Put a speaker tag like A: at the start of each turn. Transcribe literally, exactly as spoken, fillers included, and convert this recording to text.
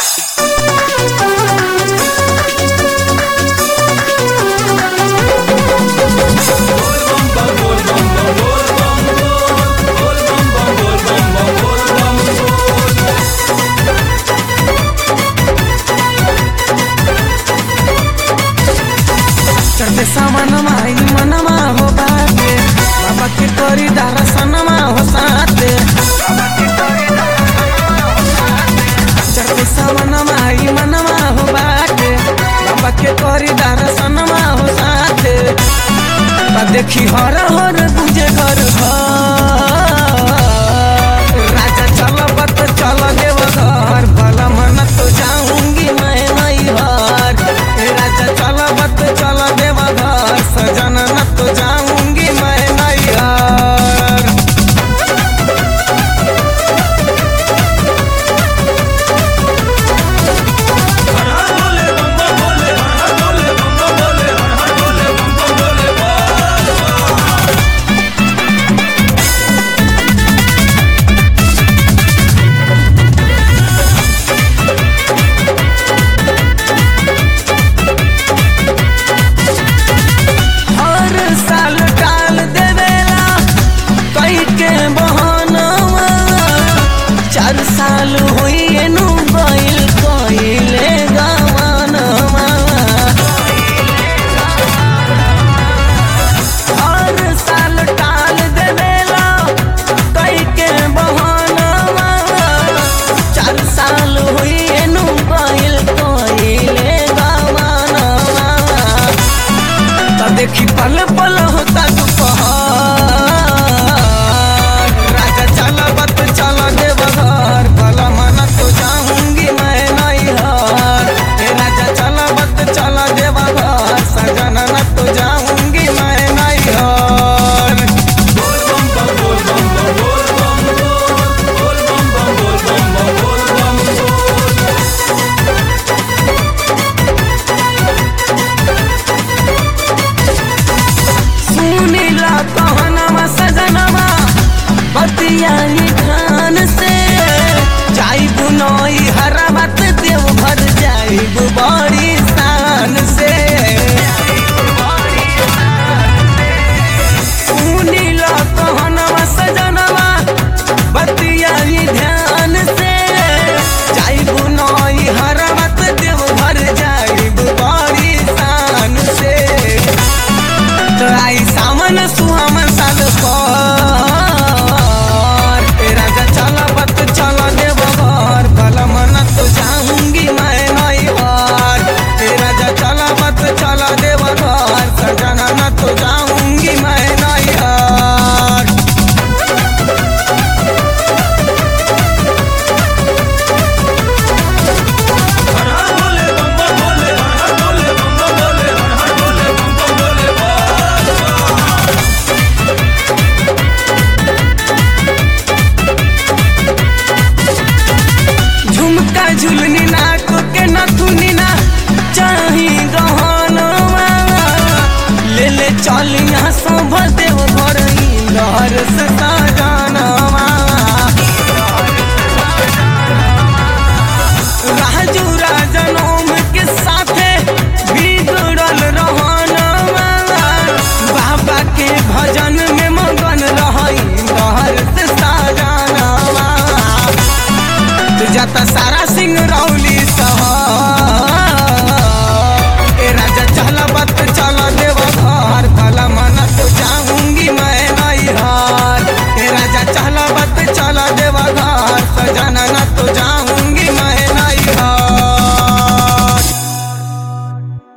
A: चढ़ते सावन माई मनमा हो बाटे बाबा के तोरी दर्शनमा हो साथे। चढ़ते सावन माई मनमा हो बाटे बाबा के तोरी दर्शनमा हो साथे। देखी हर हर गुंजे घर राजा चल बत चल देव घर भला मन तो जाऊंगी मैं नहीं हार। राजा चल बत चल देव घर सजन न तो जाऊंगी मैं नहीं हार। साल हुई नु गइल कइले गवानमा हर साल टाल देवेला कई के बहानमा। चार साल हुई नु गइल कइले गवानमा। त देखी पल पल होता दुपहर राजा चल बत चल देव घर भला मन तो जाऊंगी मैं नहीं हार। राजा चल बत चल देव घर सजन न तो जाऊंगी मैं नहीं हार। सुनीला कहनमा सजनमा बतियाई खान से जाइबू नई हरा बात देव भर जाइबू बड़ी शान से। सुनीला कहनमा सजनवा बतियाई ध्यान से जाइबू नई हरा बात देव भर जाइबू बड़ी शान से। तो आई सामन सुहामन साल चला देव घर सजना न तो जाऊंगी मैं नहीं हार। झुमका झुलनी